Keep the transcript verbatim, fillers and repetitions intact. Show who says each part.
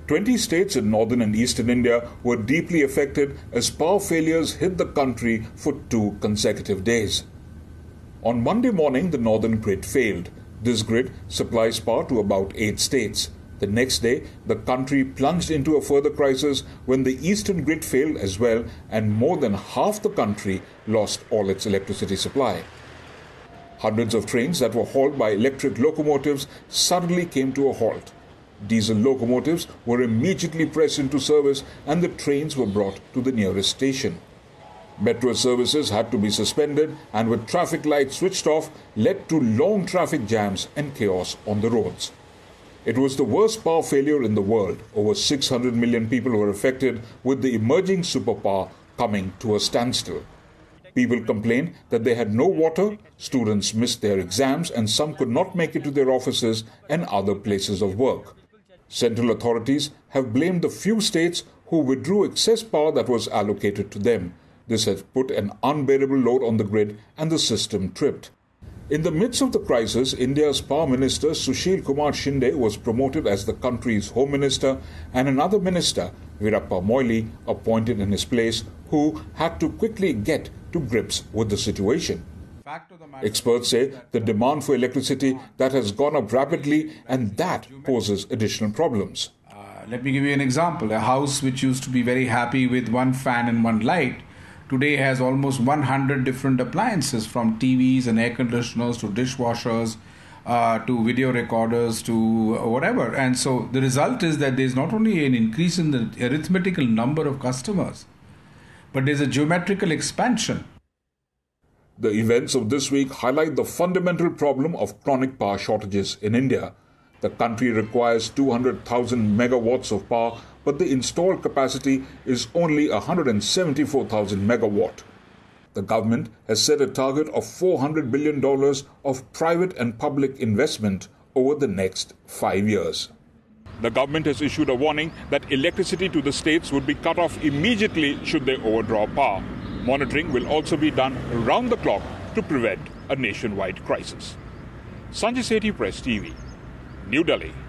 Speaker 1: twenty states in northern and eastern India were deeply affected as power failures hit the country for two consecutive days. On Monday morning, the northern grid failed. This grid supplies power to about eight states. The next day, the country plunged into a further crisis when the eastern grid failed as well, and more than half the country lost all its electricity supply. Hundreds of trains that were hauled by electric locomotives suddenly came to a halt. Diesel locomotives were immediately pressed into service and the trains were brought to the nearest station. Metro services had to be suspended and with traffic lights switched off led to long traffic jams and chaos on the roads. It was the worst power failure in the world. Over six hundred million people were affected, with the emerging superpower coming to a standstill. People complained that they had no water, students missed their exams, and some could not make it to their offices and other places of work. Central authorities have blamed the few states who withdrew excess power that was allocated to them. This has put an unbearable load on the grid and the system tripped. In the midst of the crisis, India's Power Minister Sushil Kumar Shinde was promoted as the country's Home Minister, and another minister, Veerappa Moily, appointed in his place, who had to quickly get to grips with the situation. Experts say the demand for electricity that has gone up rapidly, and that poses additional problems.
Speaker 2: Uh, let me give you an example. A house which used to be very happy with one fan and one light today has almost one hundred different appliances, from T Vs and air conditioners to dishwashers uh, to video recorders to whatever. And so the result is that there's not only an increase in the arithmetical number of customers, but there's a geometrical expansion.
Speaker 1: The events of this week highlight the fundamental problem of chronic power shortages in India. The country requires two hundred thousand megawatts of power, but the installed capacity is only one hundred seventy-four thousand megawatt. The government has set a target of four hundred billion dollars of private and public investment over the next five years. The government has issued a warning that electricity to the states would be cut off immediately should they overdraw power. Monitoring will also be done round the clock to prevent a nationwide crisis. Sanjay Sethi, Press T V, New Delhi.